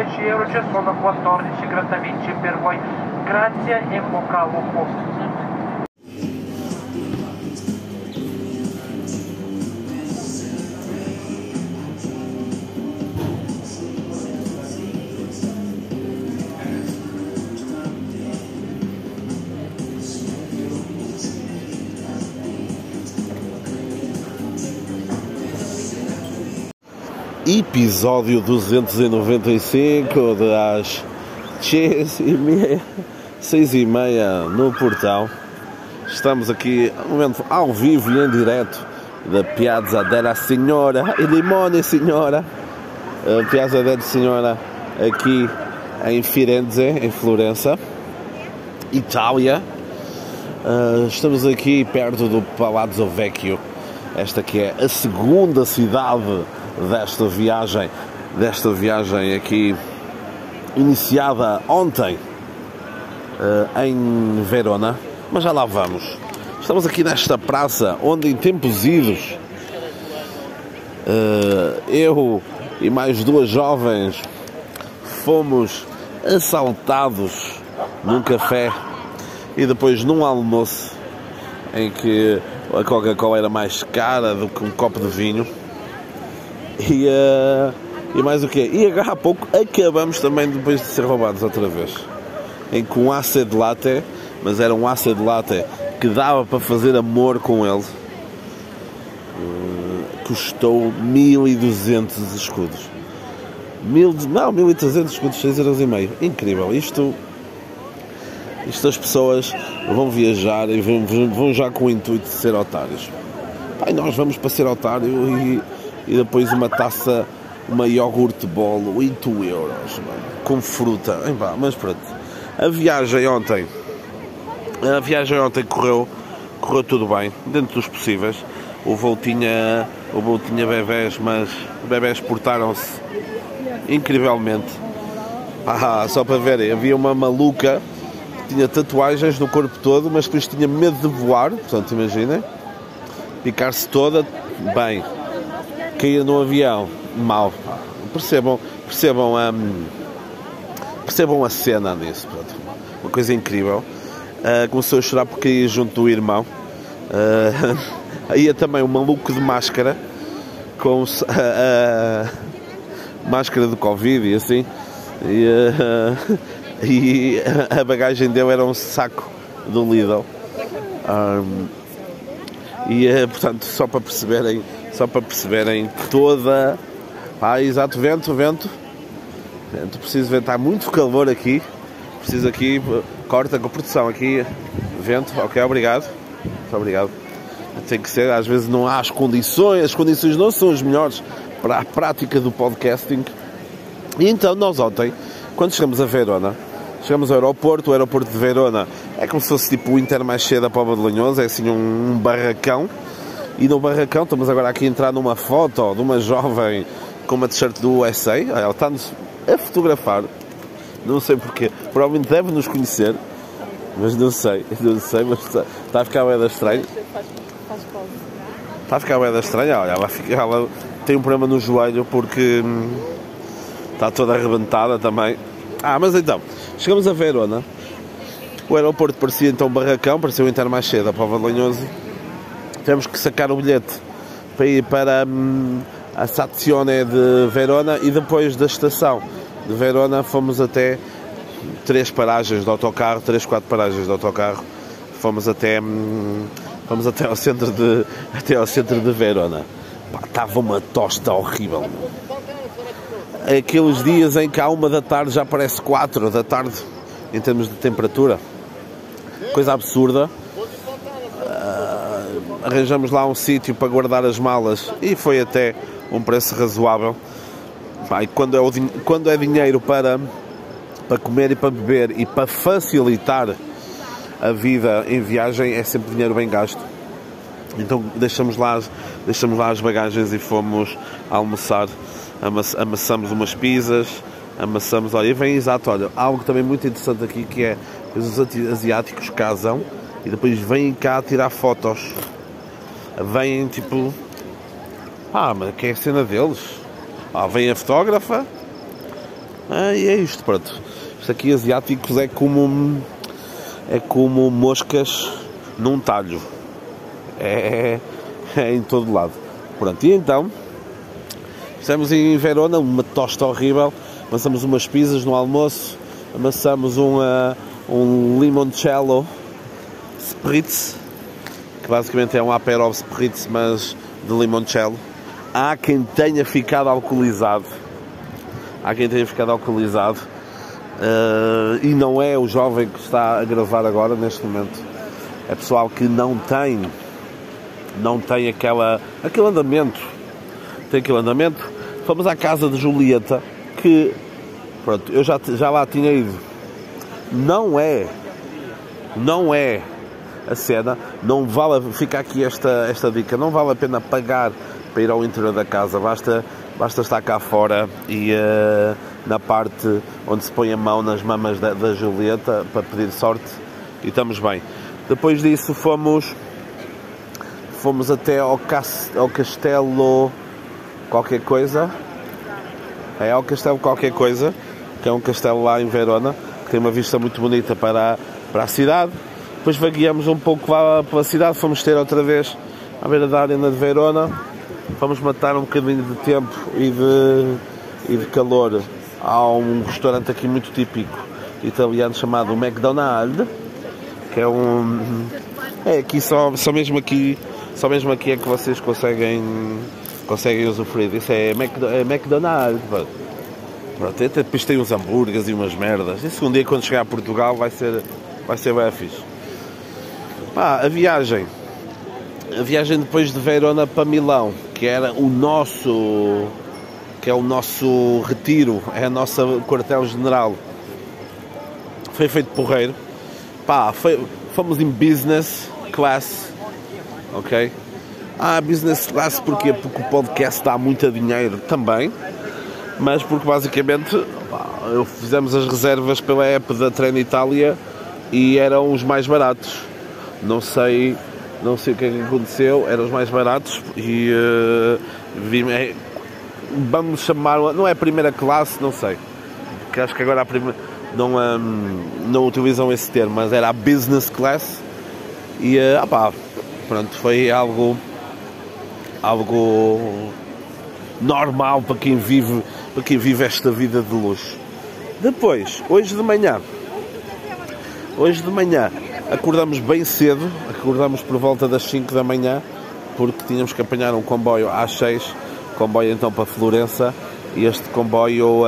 10 euro, ci sono 14 grattavinci per voi. Grazie e bocca al lupo. Episódio 295 das 6h30 no portão. Estamos aqui, um momento ao vivo e em direto da Piazza della Signora e Limone Signora, Piazza della Signora, aqui em Firenze, em Florença, Itália. Estamos aqui perto do Palazzo Vecchio, esta que é a segunda cidade desta viagem aqui, iniciada ontem em Verona, mas já lá vamos. Estamos aqui nesta praça onde em tempos idos eu e mais duas jovens fomos assaltados num café e depois num almoço em que a Coca-Cola era mais cara do que um copo de vinho. E mais o quê? E agora há pouco acabamos também depois de ser roubados outra vez. Em que um acid latte, mas era um acid latte que dava para fazer amor com ele, custou 1200 escudos. 1300 escudos, 6,5€. Incrível. Isto as pessoas vão viajar e vão já com o intuito de ser otários. Pai, nós vamos para ser otário e depois uma taça, uma iogurte bolo, 8€, mano, com fruta. Mas pronto, a viagem ontem correu tudo bem, dentro dos possíveis. O voo tinha bebés, mas bebés portaram-se incrivelmente. Só para verem, havia uma maluca que tinha tatuagens no corpo todo, mas depois tinha medo de voar, portanto imaginem, picar-se toda, bem, cair no avião, mal. Percebam a cena disso, pronto. Uma coisa incrível. Começou a chorar porque ia junto do irmão. Ia também um maluco de máscara, com máscara de Covid e assim, e a bagagem dele era um saco do Lidl. Portanto, só para perceberem toda... exato, vento, preciso ver, está muito calor aqui, preciso aqui, corta com a produção aqui, vento, ok, obrigado, muito obrigado. Tem que ser, às vezes não há as condições não são as melhores para a prática do podcasting. E então nós ontem, quando chegamos a Verona, chegamos ao aeroporto, o aeroporto de Verona é como se fosse tipo o Intermarché da Póvoa de Lanhoso, é assim um barracão. E no barracão, estamos agora aqui a entrar numa foto de uma jovem com uma t-shirt do USA. Ela está-nos a fotografar. Não sei porquê. Provavelmente deve nos conhecer. Mas não sei. Mas está a ficar bem da estranha. Está a ficar bem da estranha. Olha, ela tem um problema no joelho porque está toda arrebentada também. Mas então, chegamos a Verona. O aeroporto parecia então um barracão. Parecia o Intermarché da Póvoa de Lanhoso. Temos que sacar o bilhete para ir para a stazione de Verona e depois da estação de Verona fomos até 4 paragens de autocarro. Fomos até ao centro de Verona. Estava uma tosta horrível. Aqueles dias em que à 1 da tarde já parece 4 da tarde em termos de temperatura. Coisa absurda. Arranjamos lá um sítio para guardar as malas e foi até um preço razoável. E quando é dinheiro para comer e para beber e para facilitar a vida em viagem, é sempre dinheiro bem gasto. Então deixamos lá as bagagens e fomos almoçar. Amassamos umas pizzas, olha, algo também muito interessante aqui, que é que os asiáticos casam e depois vêm cá tirar fotos. Vêm tipo... mas que é a cena deles? Vem a fotógrafa, E é isto, pronto. Isto aqui asiáticos é como moscas num talho. É em todo lado. Pronto, e então estamos em Verona, uma tosta horrível. Amassamos umas pizzas no almoço, amassamos um limoncello spritz, que basicamente é um Aperol spritz, mas de limoncello. Há quem tenha ficado alcoolizado. E não é o jovem que está a gravar agora, neste momento. É pessoal que não tem aquele andamento. Fomos à casa de Julieta, que, pronto, eu já lá tinha ido. Não é a cena, fica aqui esta dica, não vale a pena pagar para ir ao interior da casa, basta estar cá fora e na parte onde se põe a mão nas mamas da Julieta para pedir sorte, e estamos bem. Depois disso fomos até ao Castelo qualquer coisa, ao Castelo qualquer coisa, que é um castelo lá em Verona, que tem uma vista muito bonita para a cidade. Depois vagueamos um pouco lá pela cidade, fomos ter outra vez à beira da Arena de Verona, fomos matar um bocadinho de tempo e de calor a um restaurante aqui muito típico italiano chamado McDonald's, que é aqui só mesmo aqui é que vocês conseguem usufruir disso. É McDonald's. Pronto, depois tem uns hambúrgueres e umas merdas. Isso um dia, quando chegar a Portugal, vai ser bem fixe. A viagem depois de Verona para Milão, que é o nosso retiro, é a nossa quartel-general, foi feito porreiro. Fomos em business class, ok? Business class porquê? Porque o podcast dá muito dinheiro também, mas porque basicamente fizemos as reservas pela app da Trenitalia e eram os mais baratos. Não sei o que é que aconteceu, eram os mais baratos e vamos chamar, não é primeira classe, não sei, porque acho que agora não utilizam esse termo, mas era a business class e pronto, foi algo normal para quem vive esta vida de luxo. Depois, hoje de manhã acordamos bem cedo, acordamos por volta das 5 da manhã, porque tínhamos que apanhar um comboio às 6, comboio então para Florença, e este comboio,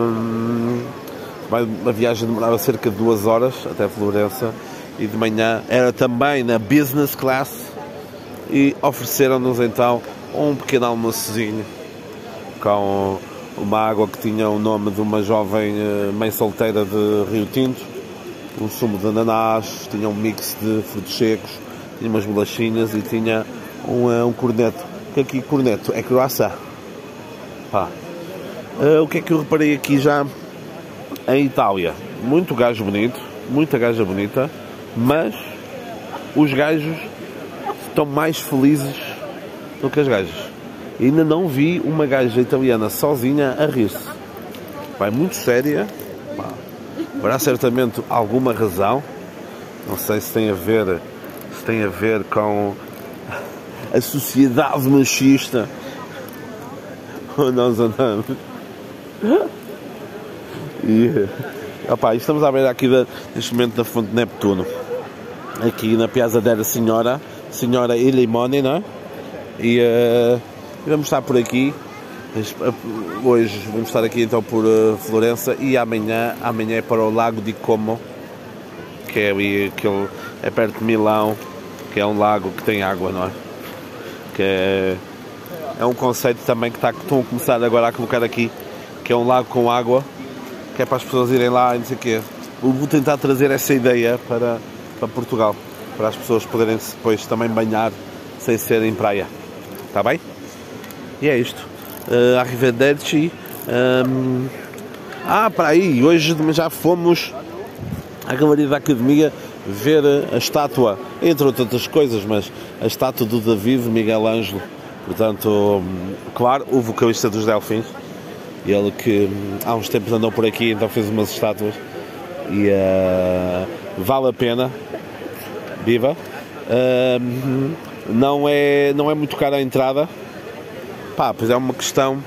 a viagem demorava cerca de 2 horas até Florença, e de manhã era também na business class, e ofereceram-nos então um pequeno almoçozinho com uma água que tinha o nome de uma jovem mãe solteira de Rio Tinto, um sumo de ananás, tinha um mix de frutos secos, tinha umas bolachinhas e tinha um corneto. Que aqui corneto é croissant. O que é que eu reparei aqui já em Itália? Muito gajo bonito, muita gaja bonita, mas os gajos estão mais felizes do que as gajas. Ainda não vi uma gaja italiana sozinha a rir-se. Vai muito séria. Haverá certamente alguma razão. Não sei se tem a ver com a sociedade machista onde nós andamos. E estamos à beira aqui neste momento da Fonte Neptuno, aqui na Piazza della Signora e Limone, não é? E vamos estar por aqui. Hoje vamos estar aqui então por Florença, e amanhã é para o Lago di Como, que é ali, é perto de Milão, que é um lago que tem água, não é? Que é um conceito também que estão a começar agora a colocar aqui, que é um lago com água, que é para as pessoas irem lá e não sei o quê. Vou tentar trazer essa ideia para Portugal, para as pessoas poderem depois também banhar sem ser em praia. Está bem? E é isto. Arrivederci. Para aí, hoje já fomos à Galeria da Academia ver a estátua, entre outras coisas, mas a estátua do David Miguel Ângelo, portanto, claro, o vocalista dos Delfins, Ele que há uns tempos andou por aqui, então fez umas estátuas e vale a pena. Viva! Não é muito cara a entrada. Pá, pois é uma questão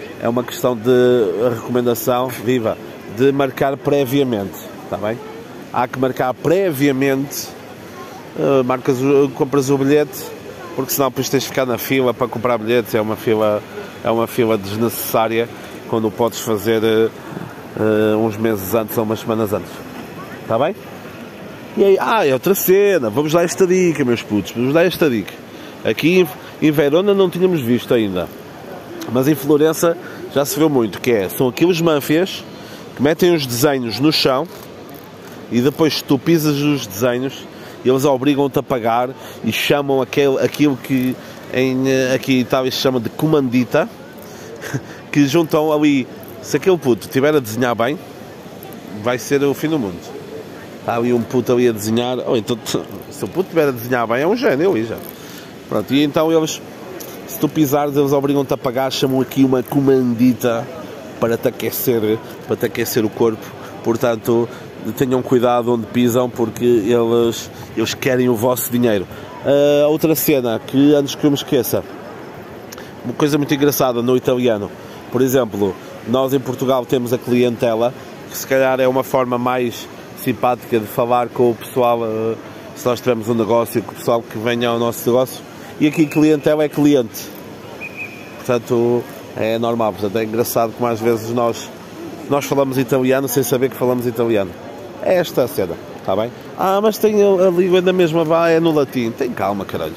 de recomendação, viva, de marcar previamente, está bem? Há que marcar previamente, compras o bilhete, porque senão depois tens de ficar na fila para comprar bilhetes, é uma fila desnecessária, quando podes fazer uns meses antes ou umas semanas antes, está bem? E aí, é outra cena, vamos dar esta dica, meus putos, vamos dar esta dica. Aqui em Verona não tínhamos visto ainda, mas em Florença já se viu muito, são aqueles máfias que metem os desenhos no chão e depois tu pisas os desenhos, eles obrigam-te a pagar e chamam aquilo que aqui em Itália se chama de comandita, que juntam ali, se aquele puto estiver a desenhar bem, vai ser o fim do mundo. Está ali um puto ali a desenhar, ou então se o puto estiver a desenhar bem é um gênio ali já. Pronto, e então eles, se tu pisares, eles obrigam-te a pagar, chamam aqui uma comandita para te aquecer o corpo. Portanto, tenham cuidado onde pisam, porque eles querem o vosso dinheiro. Outra cena que antes que eu me esqueça, uma coisa muito engraçada no italiano, por exemplo, nós em Portugal temos a clientela, que se calhar é uma forma mais simpática de falar com o pessoal, se nós tivermos um negócio, com o pessoal que venha ao nosso negócio, e aqui clientela é cliente, portanto é normal, portanto é engraçado como às vezes nós falamos italiano sem saber que falamos italiano. É esta a cena, está bem? Mas tem a língua da mesma, é no latim. Tem calma, caralho.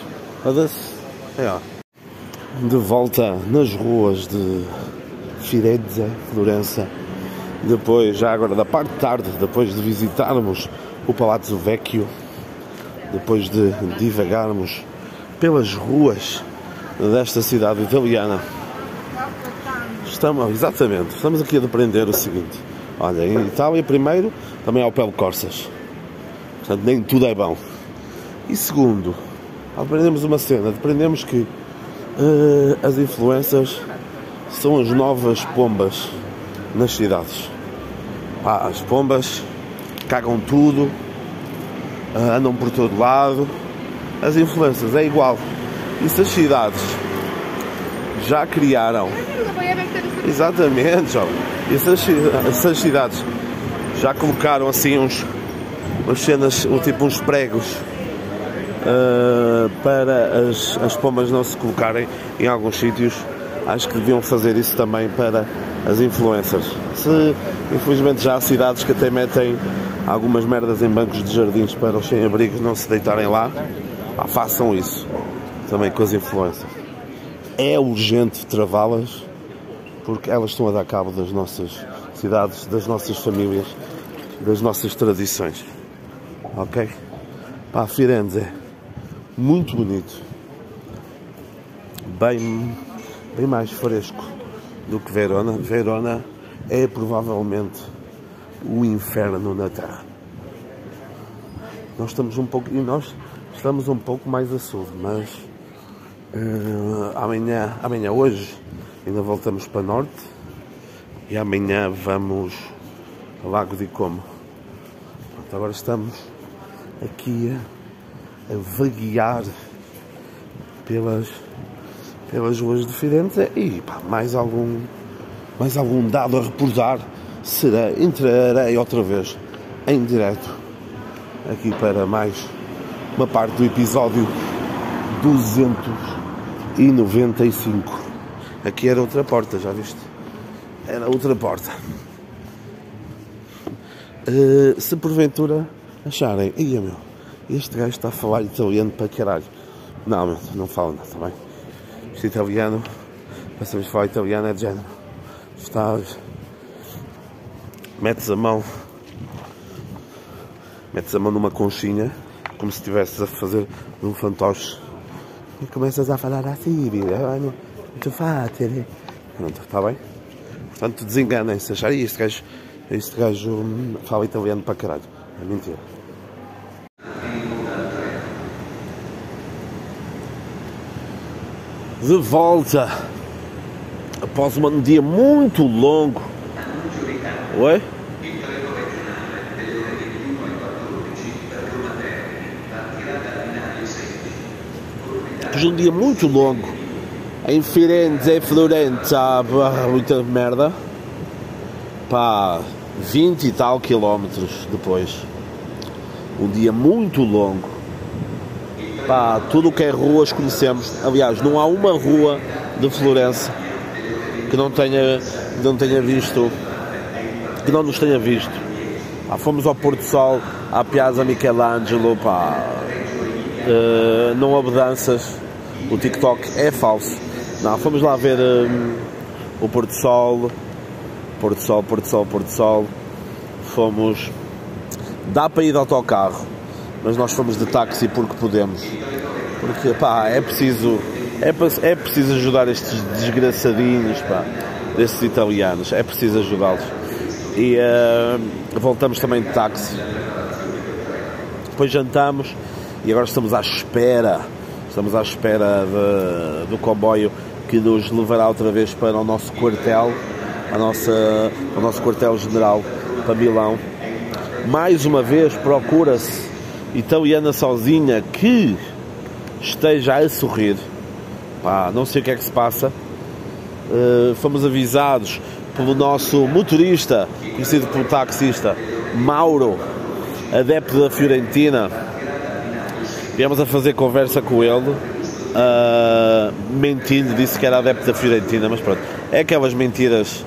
De volta nas ruas de Firenze, Florença, depois, já agora da parte de tarde, depois de visitarmos o Palazzo Vecchio, depois de divagarmos pelas ruas desta cidade italiana, estamos aqui a depreender o seguinte: olha, em Itália primeiro também há o Pel Corsas, portanto nem tudo é bom. E segundo, aprendemos uma cena, aprendemos que as influências são as novas pombas nas cidades. As pombas cagam tudo, andam por todo lado. As influências é igual. E se as cidades já criaram, exatamente, jovem, e se as cidades já colocaram assim umas cenas, tipo uns pregos, para as pombas não se colocarem em alguns sítios, acho que deviam fazer isso também para as influencers. Infelizmente já há cidades que até metem algumas merdas em bancos de jardins para os sem-abrigos não se deitarem lá. Façam isso também com as influencers. É urgente travá-las, porque elas estão a dar cabo das nossas cidades, das nossas famílias, das nossas tradições. Ok? Firenze é muito bonito, bem mais fresco do que Verona. Verona é provavelmente o inferno na Terra. Nós estamos um pouco mais a sul, mas hoje ainda voltamos para norte e amanhã vamos ao Lago di Como. Pronto, agora estamos aqui a vaguear pelas ruas de Firenze e mais algum dado a reportar, entrarei outra vez em direto aqui para mais uma parte do episódio 295. Aqui era outra porta, já viste? Era outra porta. Se porventura acharem, este gajo está a falar italiano para caralho. Não, não falo nada, está bem? Este italiano, passamos a falar italiano, é de género. Metes a mão numa conchinha, como se estivesse a fazer um fantoche, e começas a falar assim, muito fácil. Pronto, está bem? Portanto, desenganem-se, acharem este gajo fala italiano para caralho. É mentira. De volta após um dia muito longo. Oi? Depois de um dia muito longo em Firenze e Florença, muita merda, pá, 20 e tal quilómetros depois, um dia muito longo, pá, tudo o que é ruas conhecemos. Aliás, não há uma rua de Florença que não tenha visto, que não nos tenha visto. Pá, fomos ao Porto Sol, à Piazza Michelangelo, pá, não houve danças, o TikTok é falso. Não, fomos lá ver o Porto Sol, fomos, dá para ir de autocarro, mas nós fomos de táxi porque podemos, porque pá, é preciso ajudar estes desgraçadinhos, pá, destes italianos, é preciso ajudá-los. E voltamos também de táxi, depois jantamos e agora estamos à espera do comboio que nos levará outra vez para o nosso quartel, o nosso quartel-general, para Milão. Mais uma vez procura-se italiana sozinha que esteja a sorrir. Pá, não sei o que é que se passa. Fomos avisados pelo nosso motorista, conhecido como taxista, Mauro, adepto da Fiorentina. Viemos a fazer conversa com ele, mentindo, disse que era adepto da Fiorentina, mas pronto, é aquelas mentiras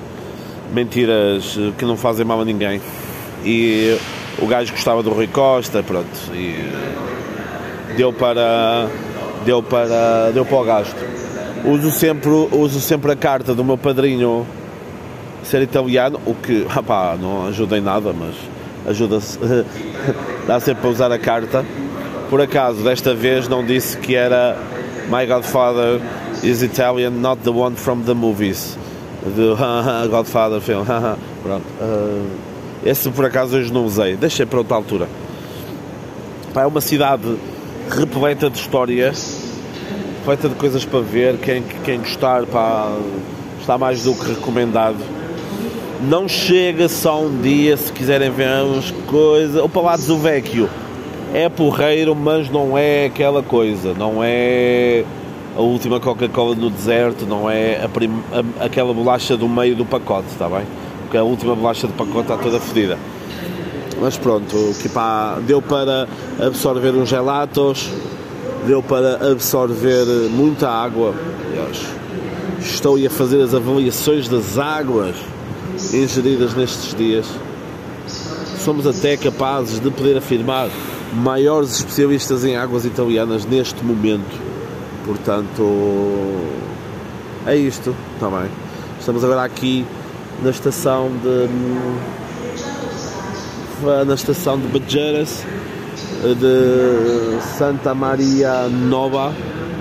que não fazem mal a ninguém. E o gajo gostava do Rui Costa, pronto, e deu para o gasto. Uso sempre a carta do meu padrinho ser italiano, o que, rapá, não ajuda em nada, mas ajuda-se, dá sempre para usar a carta. Por acaso, desta vez não disse que era My Godfather is Italian, not the one from the movies. Do Godfather film. Pronto. Esse por acaso hoje não usei. Deixei para outra altura. Pá, é uma cidade repleta de histórias, repleta de coisas para ver. Quem gostar, pá, está mais do que recomendado. Não chega só um dia, se quiserem ver umas coisas. O Palazzo Vecchio é porreiro, mas não é aquela coisa, não é a última Coca-Cola no deserto, não é aquela bolacha do meio do pacote, está bem? Porque a última bolacha do pacote está toda fedida. Mas pronto, que pá, deu para absorver uns gelatos, deu para absorver muita água. Estou a fazer as avaliações das águas ingeridas nestes dias. Somos até capazes de poder afirmar maiores especialistas em águas italianas neste momento. Portanto, é isto, está bem. Estamos agora aqui na estação de Begueiras, de Santa Maria Novella,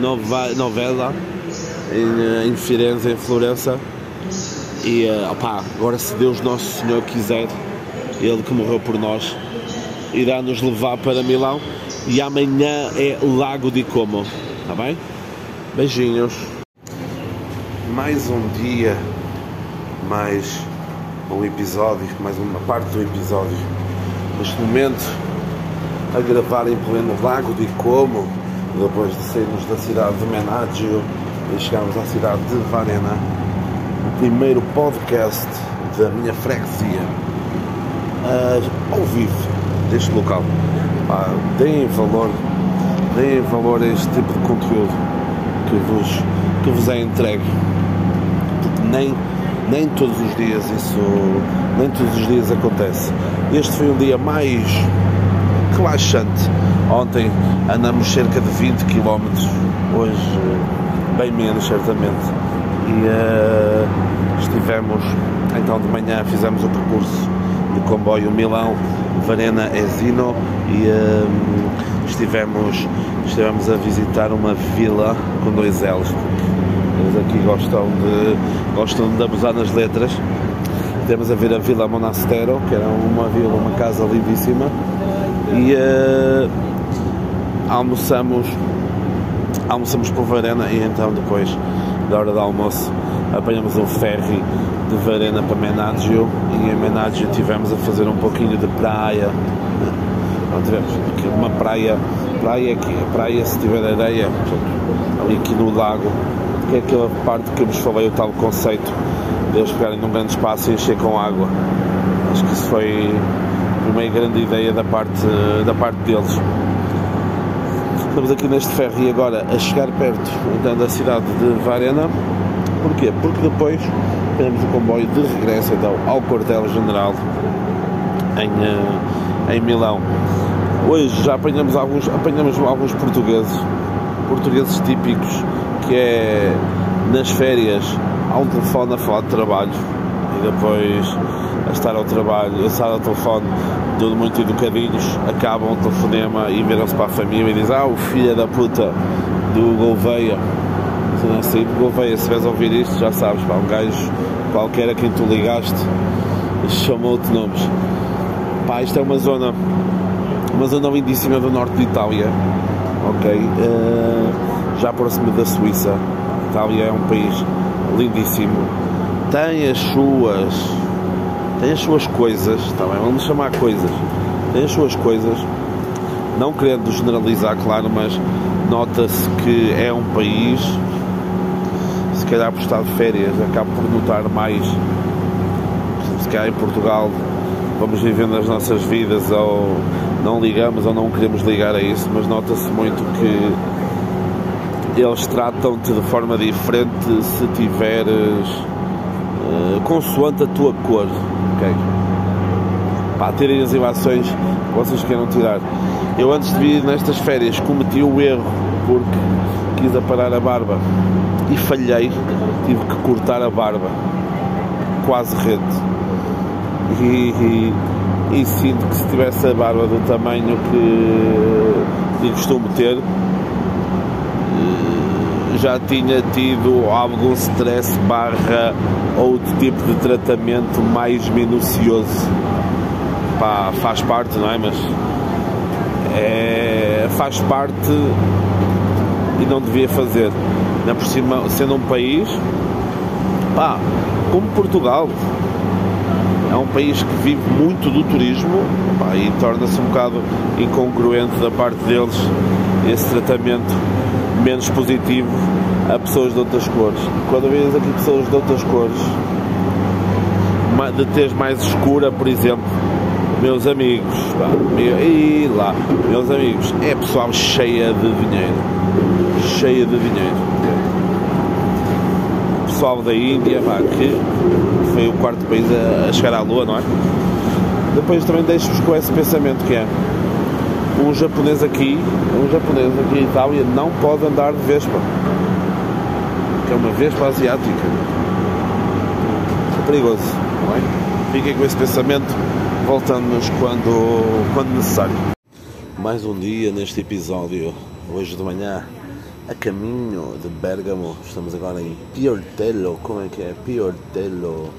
em Firenze, em Florença. E opá, agora, se Deus Nosso Senhor quiser, Ele que morreu por nós, irá nos levar para Milão, e amanhã é Lago di Como, está bem? Beijinhos. Mais um dia, mais um episódio, mais uma parte do episódio. Neste momento, a gravar em pleno Lago di Como, depois de sairmos da cidade de Menaggio e chegarmos à cidade de Varena. O primeiro podcast da minha freguesia, ao vivo, deste local. Deem valor a este tipo de conteúdo que vos é entregue, porque nem todos os dias acontece. Este foi um dia mais relaxante. Ontem andamos cerca de 20 km, hoje bem menos, certamente. E estivemos, então de manhã fizemos o percurso do comboio Milão, Varena, Esino, e estivemos a visitar uma vila com 2 L's, porque eles aqui gostam de abusar nas letras. Estivemos a ver a Vila Monastero, que era uma casa lindíssima, e almoçamos por Varena, e então depois da hora do almoço apanhamos um ferry de Varena para Menaggio, e em Menaggio tivemos a fazer um pouquinho de praia. Não tivemos aqui uma praia aqui, a praia se tiver areia, ali aqui no lago, que é aquela parte que eu vos falei, o tal conceito de eles pegarem num grande espaço e encher com água. Acho que isso foi uma grande ideia da parte deles. Estamos aqui neste ferry agora a chegar perto então, da cidade de Varena. Porquê? Porque depois temos o comboio de regresso então, ao quartel-general em Milão. Hoje já apanhamos alguns portugueses típicos, que é nas férias há um telefone a falar de trabalho e depois a estar ao telefone, tudo muito educadinhos, acabam o telefonema e viram-se para a família e dizem: o filho da puta do Gouveia. Assim, Gouveia, se vais ouvir isto, já sabes, pá, um gajo qualquer a quem tu ligaste chamou-te nomes. Pá, isto é uma zona lindíssima do norte de Itália, ok? Já próximo da Suíça. A Itália é um país lindíssimo, tem as suas coisas, tá bem? Vamos chamar coisas, tem as suas coisas, não querendo generalizar, claro, mas nota-se que é um país, se calhar por estar de férias, acabo por notar mais. Se calhar em Portugal vamos vivendo as nossas vidas, ou não ligamos ou não queremos ligar a isso, mas nota-se muito que eles tratam-te de forma diferente se tiveres consoante a tua cor, ok? Para terem as ilações que vocês queiram tirar. Eu antes de vir nestas férias cometi o erro porque quis aparar a barba e falhei, tive que cortar a barba quase rede e sinto que se tivesse a barba do tamanho que costumo ter, já tinha tido algum stress / outro tipo de tratamento mais minucioso. Pá, faz parte, não é? Mas faz parte e não devia fazer. Ainda por cima, sendo um país, pá, como Portugal, é um país que vive muito do turismo, pá, e torna-se um bocado incongruente da parte deles esse tratamento menos positivo a pessoas de outras cores. Quando vês aqui pessoas de outras cores, de tez mais escura, por exemplo, meus amigos, pá, meus amigos, é pessoal cheia de dinheiro, pessoal da Índia, pá, que foi o quarto país a chegar à Lua, não é? Depois também deixo-vos com esse pensamento, que é um japonês aqui em Itália não pode andar de Vespa, que é uma Vespa asiática, é perigoso, não é? Fiquem com esse pensamento, voltamos quando necessário. Mais um dia neste episódio, hoje de manhã, a caminho de Bergamo. Estamos agora em Piortello. Como é que é? Piortello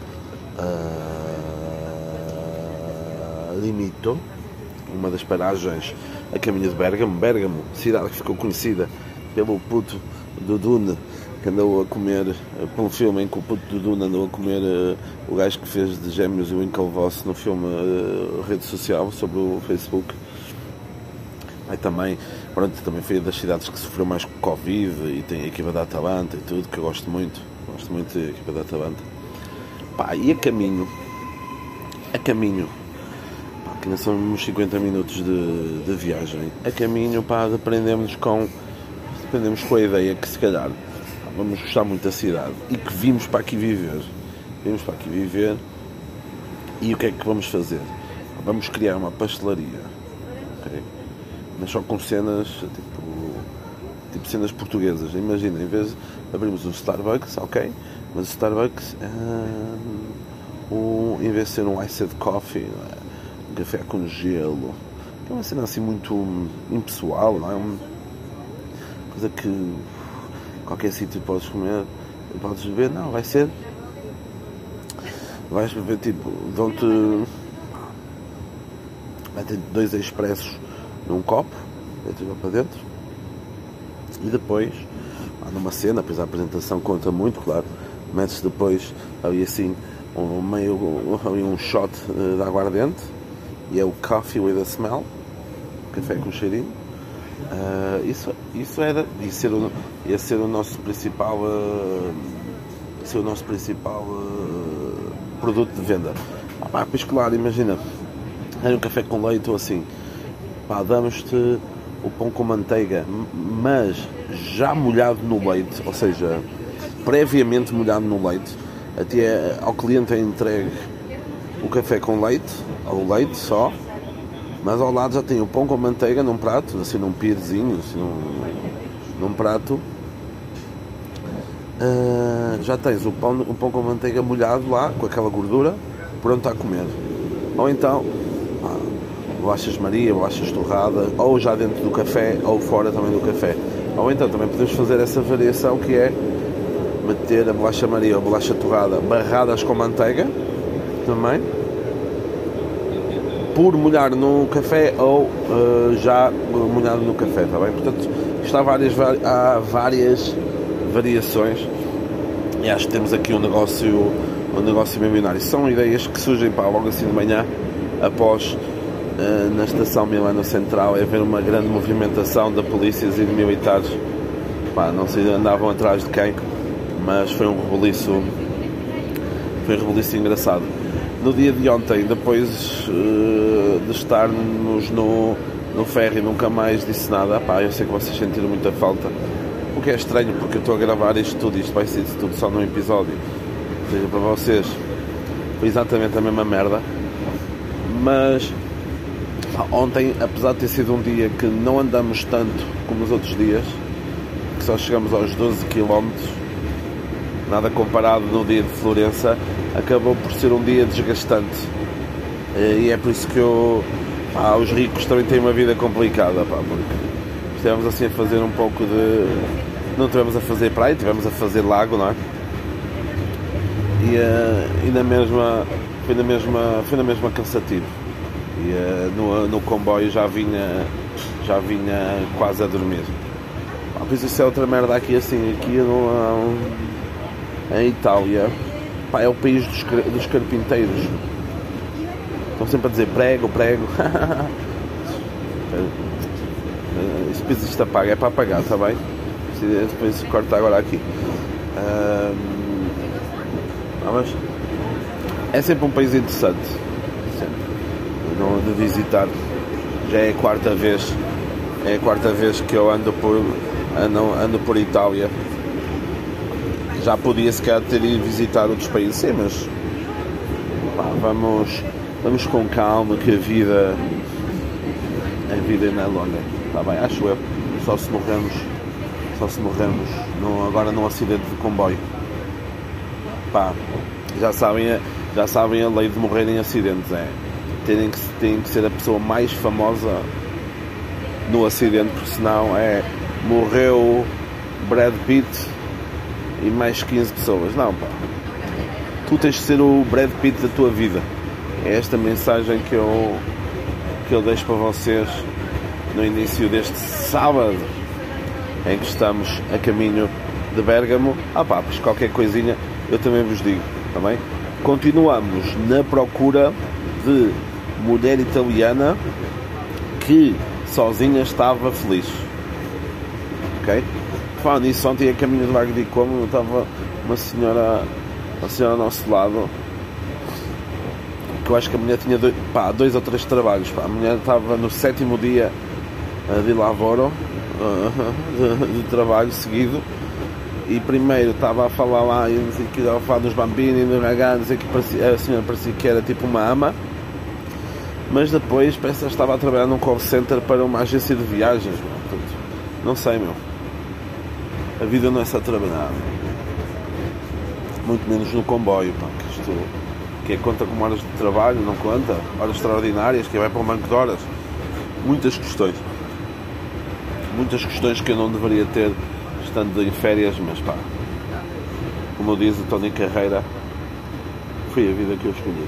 Limito, uma das paragens a caminho de Bergamo. Bergamo, cidade que ficou conhecida pelo puto do Dune, que andou a comer, por um filme em que o puto do Dune andou a comer o gajo que fez de Gêmeos e o Winklevoss no filme rede social, sobre o Facebook. Aí também foi das cidades que sofreu mais com Covid, e tem a equipa da Atalanta e tudo, que eu gosto muito da equipa da Atalanta. Pá, e a caminho, pá, que ainda são uns 50 minutos de viagem, a caminho, pá, aprendemos com a ideia que se calhar, pá, vamos gostar muito da cidade e que vimos para aqui viver, e o que é que vamos fazer? Vamos criar uma pastelaria, ok? Mas só com cenas, tipo cenas portuguesas. Imagina, em vez de abrirmos um Starbucks, ok, mas o Starbucks, em vez de ser um iced coffee, um café com gelo, que é uma cena assim muito impessoal, não é? Uma coisa que qualquer sítio podes comer, podes beber, não, vais beber tipo, vai ter 2 expressos num copo, vai para dentro, e depois numa cena, depois a apresentação conta muito, claro, metes depois ali assim ali um shot de aguardente, e é o coffee with a smell, café com cheirinho. Isso ia ser o nosso principal produto de venda. Pois claro, imagina, era um café com leite ou assim, damos-te o pão com manteiga, mas já molhado no leite, ou seja, previamente molhado no leite. Até ao cliente é entregue o café com leite, ou leite só, mas ao lado já tem o pão com manteiga num prato, assim num pirezinho, assim, num prato. Já tens o pão com manteiga molhado lá, com aquela gordura, pronto a comer. Ou então, bolachas Maria, bolachas torrada, ou já dentro do café, ou fora também do café. Ou então também podemos fazer essa variação, que é meter a bolacha Maria ou a bolacha torrada barradas com manteiga, também, por molhar no café ou já molhado no café, está bem? Portanto, isto há várias variações, e acho que temos aqui um negócio milionário. São ideias que surgem logo assim de manhã, após na estação Milano Central haver uma grande movimentação de polícias e de militares. Não sei se andavam atrás de quem, mas foi um rebuliço engraçado. No dia de ontem, depois de estarmos no ferry e nunca mais disse nada, eu sei que vocês sentiram muita falta, o que é estranho, porque eu estou a gravar isto vai ser tudo só num episódio, ou seja, para vocês foi exatamente a mesma merda. Mas ontem, apesar de ter sido um dia que não andamos tanto como os outros dias, que só chegamos aos 12 km, nada comparado no dia de Florença, acabou por ser um dia desgastante. E é por isso que os ricos também têm uma vida complicada, porque estivemos assim a fazer um pouco de... Não estivemos a fazer praia, estivemos a fazer lago, não é? E foi na mesma cansativo. E no comboio já vinha quase a dormir. Pois isso é outra merda aqui, assim, em Itália, é o país dos carpinteiros. Estão sempre a dizer prego. Isso depois isto apaga, é para apagar, está bem? Depois corta agora aqui. Mas é sempre um país interessante, sempre, de visitar. Já é a quarta vez que eu ando por Itália. Já podia se calhar ter ido visitar outros países, sim, mas vamos com calma, que a vida não é longa, está bem? Acho eu. Só se morremos agora num acidente de comboio. Já sabem a lei de morrer em acidentes, tem que ser a pessoa mais famosa no acidente, porque senão morreu Brad Pitt e mais 15 pessoas. Não, tu tens de ser o Brad Pitt da tua vida. É esta mensagem que eu deixo para vocês no início deste sábado, em que estamos a caminho de Bérgamo. Pois qualquer coisinha eu também vos digo, está bem? Continuamos na procura de mulher italiana que sozinha estava feliz, ok? Falando nisso, ontem a caminho de Lago di Como estava uma senhora ao nosso lado, que eu acho que a mulher tinha dois ou três trabalhos. A mulher estava no 7º dia de lavoro, de trabalho seguido, e primeiro estava a falar lá, e não sei que, estava a falar dos bambini, dos ragazzi, a senhora parecia que era tipo uma ama, mas depois parece que estava a trabalhar num call center para uma agência de viagens. Portanto, não sei, a vida não é só trabalhar, muito menos no comboio, que conta como horas de trabalho, não conta horas extraordinárias, que vai para um banco de horas. Muitas questões que eu não deveria ter estando em férias, mas como diz o Tony Carreira, foi a vida que eu escolhi.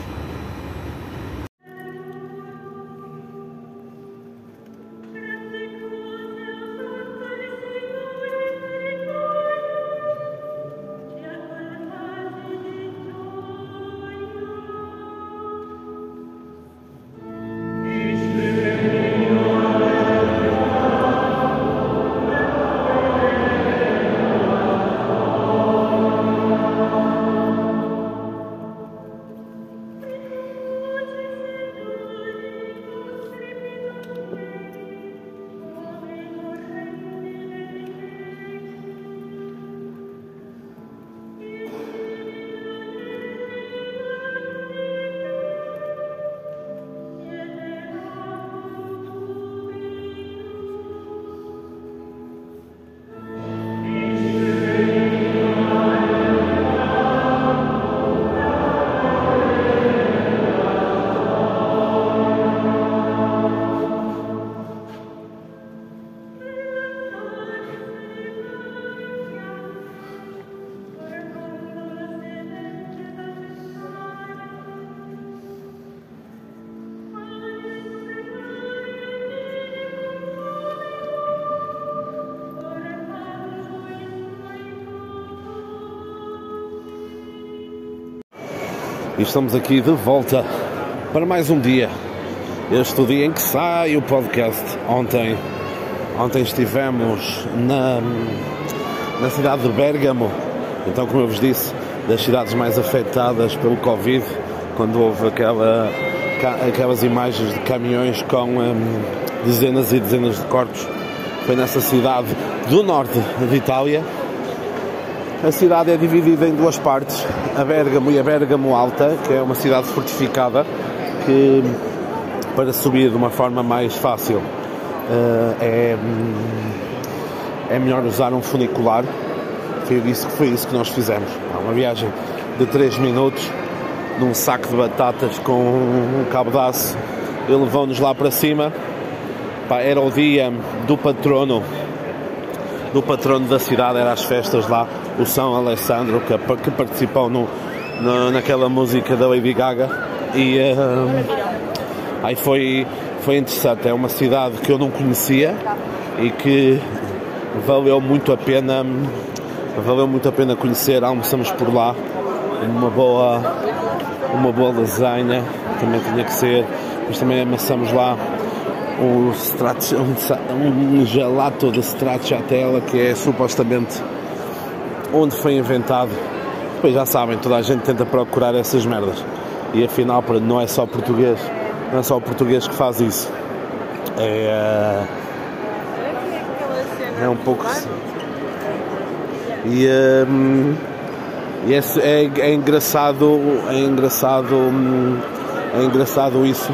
e estamos aqui de volta para mais um dia. Este dia em que sai o podcast. Ontem estivemos na cidade de Bérgamo, então, como eu vos disse, das cidades mais afetadas pelo Covid, quando houve aquelas imagens de caminhões com dezenas e dezenas de corpos. Foi nessa cidade do norte de Itália. A cidade é dividida em duas partes, a Bérgamo e a Bérgamo Alta, que é uma cidade fortificada, que para subir de uma forma mais fácil é melhor usar um funicular. Foi isso que nós fizemos. Uma viagem de 3 minutos, num saco de batatas com um cabo de aço, e levou-nos lá para cima. Era o dia do patrono da cidade, eram as festas lá, o São Alessandro, que participou naquela música da Lady Gaga, e aí foi interessante. É uma cidade que eu não conhecia e que valeu muito a pena conhecer. Almoçamos por lá, uma boa lasanha, também tinha que ser, mas também amassamos lá um gelato de stracciatella, que é supostamente onde foi inventado. Depois já sabem, toda a gente tenta procurar essas merdas, e afinal não é só o português que faz isso. É um pouco, e é engraçado isso.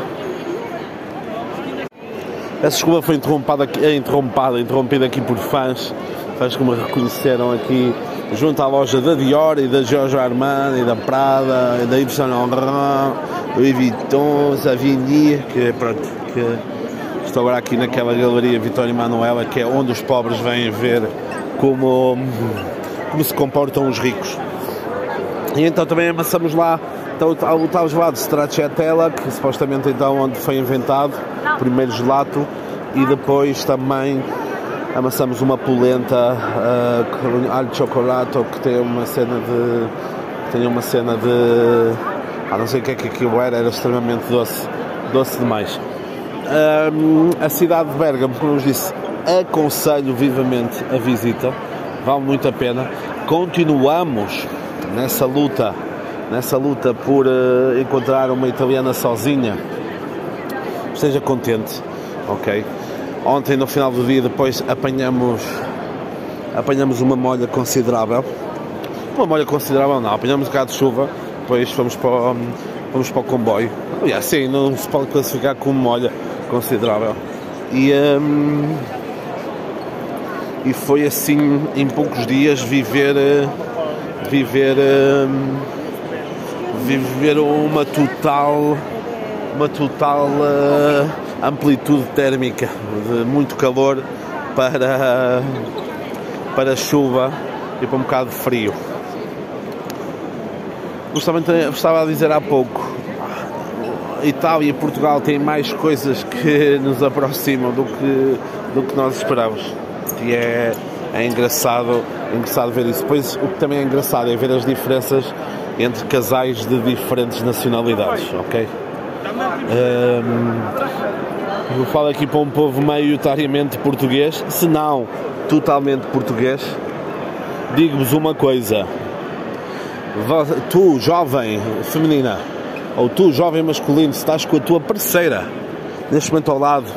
Essa desculpa foi interrompida aqui por fãs que me reconheceram aqui junto à loja da Dior e da Giorgio Armani, da Prada, da Yves Saint Laurent, Louis Vuitton, Savigny, que estou agora aqui naquela galeria Vittorio Emanuele, que é onde os pobres vêm ver como se comportam os ricos. E então também amassamos lá o tal gelado de stracciatella, que supostamente então onde foi inventado o primeiro gelato, e depois também amassamos uma polenta com alho de chocolate, que tem uma cena de não sei o que é que aquilo era extremamente doce demais. A cidade de Bérgamo, como eu vos disse, aconselho vivamente a visita, vale muito a pena. Continuamos nessa luta por encontrar uma italiana sozinha. Esteja contente, ok? Ontem, no final do dia, depois apanhamos uma molha considerável. Não, apanhamos um bocado de chuva, depois fomos para o comboio. Sim, não se pode classificar como molha considerável. E foi assim, em poucos dias, viver uma total amplitude térmica, de muito calor para chuva e para um bocado de frio. Estava a dizer há pouco, Itália e Portugal têm mais coisas que nos aproximam do que nós esperávamos, e é engraçado ver isso. Depois, o que também é engraçado é ver as diferenças entre casais de diferentes nacionalidades, ok? Eu falo aqui para um povo maioritariamente português, se não totalmente português. Digo-vos uma coisa: tu, jovem feminina, ou tu, jovem masculino, se estás com a tua parceira neste momento ao lado,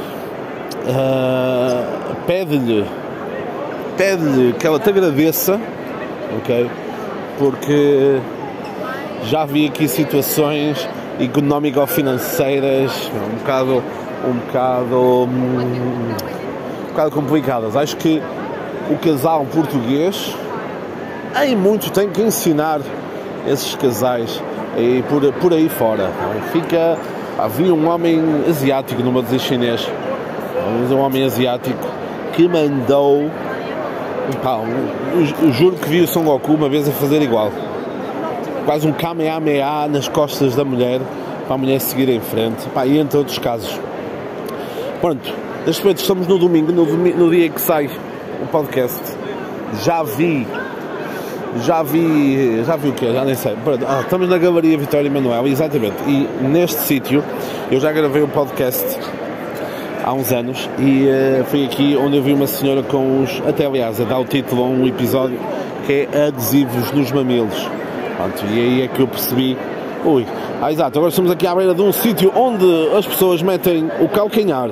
pede-lhe que ela te agradeça, ok? Porque já vi aqui situações económico-financeiras um bocado complicadas. Acho que o casal português em muito tem que ensinar esses casais e por aí fora. Havia um homem asiático, não vou dizer chinês, mas um homem asiático que mandou, eu juro que vi o Son Goku uma vez a fazer igual, quase um Kamehameha nas costas da mulher, para a mulher seguir em frente, e entre outros casos. Pronto, neste momento estamos no domingo, no dia em que sai o podcast. Já vi já vi o quê? Já nem sei. Estamos na Galeria Vitória Emanuel, exatamente. E neste sítio eu já gravei um podcast há uns anos e foi aqui onde eu vi uma senhora com os... Até aliás, a dar o título a um episódio que é adesivos nos mamilos. Pronto, e aí é que eu percebi... exato, agora estamos aqui à beira de um sítio onde as pessoas metem o calcanhar.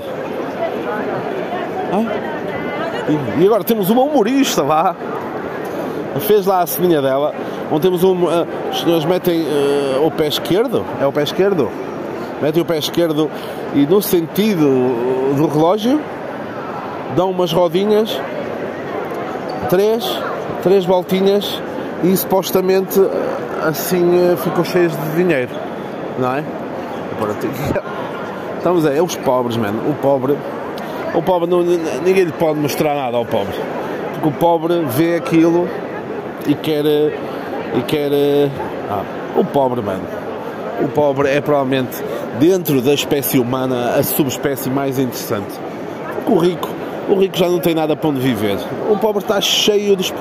E agora temos uma humorista lá, fez lá a ceninha dela, onde temos as pessoas metem o pé esquerdo, é o pé esquerdo, metem o pé esquerdo e no sentido do relógio dão umas rodinhas, três voltinhas e supostamente assim ficam cheios de dinheiro, não é? Estamos a ver, os pobres, mano, o pobre não, ninguém lhe pode mostrar nada ao pobre, porque o pobre vê aquilo e quer o pobre, mano, o pobre é provavelmente dentro da espécie humana a subespécie mais interessante, porque o rico já não tem nada para onde viver, o pobre está cheio de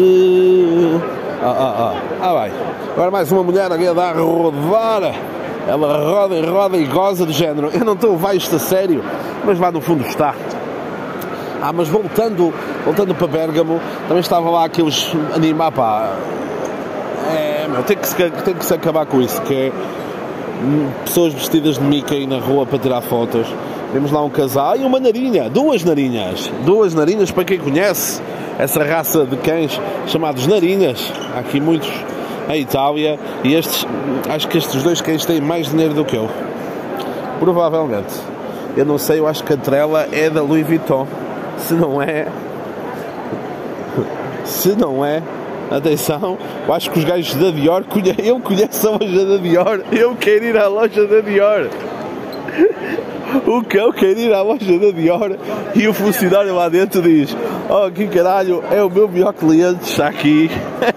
vai, agora mais uma mulher aqui a dar a rodar. Ela roda e goza do género. Eu não estou a levar isto a sério, mas lá no fundo está. Mas voltando para Bérgamo, também estava lá aqueles animais, tem que se acabar com isso, que é pessoas vestidas de Mickey na rua para tirar fotos. Vemos lá um casal e uma narinha, duas narinhas para quem conhece essa raça de cães chamados narinhas. Há aqui muitos em Itália e acho que estes dois cães têm mais dinheiro do que eu, provavelmente. Eu não sei, eu acho que a trela é da Louis Vuitton, se não é, atenção, eu acho que os gajos da Dior, eu conheço a loja da Dior, eu quero ir à loja da Dior. O cão quer ir à loja da Dior e o funcionário lá dentro diz: que caralho, é o meu melhor cliente, está aqui.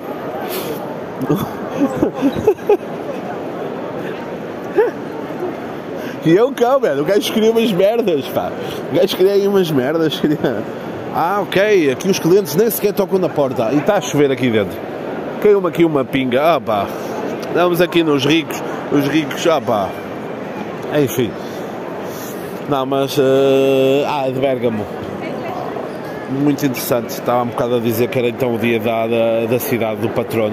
E eu cão, velho, o gajo queria umas merdas, o gajo queria aí umas merdas, ok, aqui os clientes nem sequer tocam na porta e está a chover aqui dentro, caiu-me aqui uma pinga, estamos aqui nos ricos, os ricos, enfim, não, mas, de Bérgamo, muito interessante, estava um bocado a dizer que era então o dia da cidade do patrono.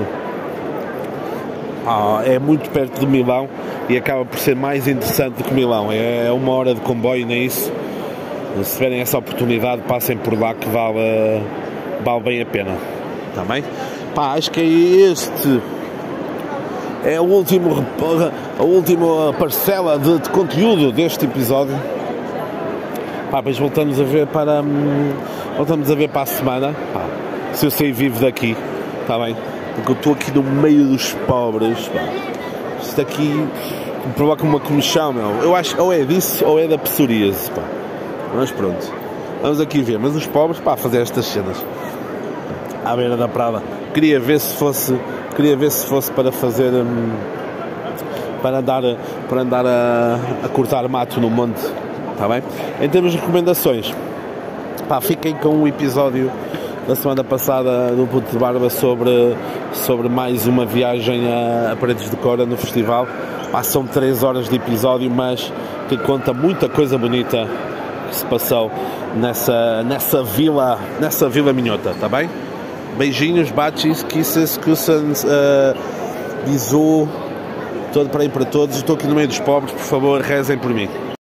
É muito perto de Milão e acaba por ser mais interessante do que Milão. É 1 hora de comboio, nem isso. Se tiverem essa oportunidade, passem por lá que vale bem a pena. Está bem? Acho que este é a última parcela de conteúdo deste episódio. Depois voltamos a ver para a semana. Se eu sair vivo daqui, está bem? Porque eu estou aqui no meio dos pobres, Isto aqui provoca uma comichão, meu. Eu acho ou é disso ou é da psoríase, Mas pronto, vamos aqui ver. Mas os pobres, fazer estas cenas à beira da prada. Queria ver se fosse para fazer para andar a cortar mato no monte, está bem? Em termos de recomendações, fiquem com um episódio da semana passada do Puto de Barba sobre mais uma viagem a Paredes de Cora no festival. São 3 horas de episódio, mas que conta muita coisa bonita que se passou nessa vila minhota, tá bem? Beijinhos, baches, kisses, kussens, bisou, todo para aí para todos. Estou aqui no meio dos pobres, por favor, rezem por mim.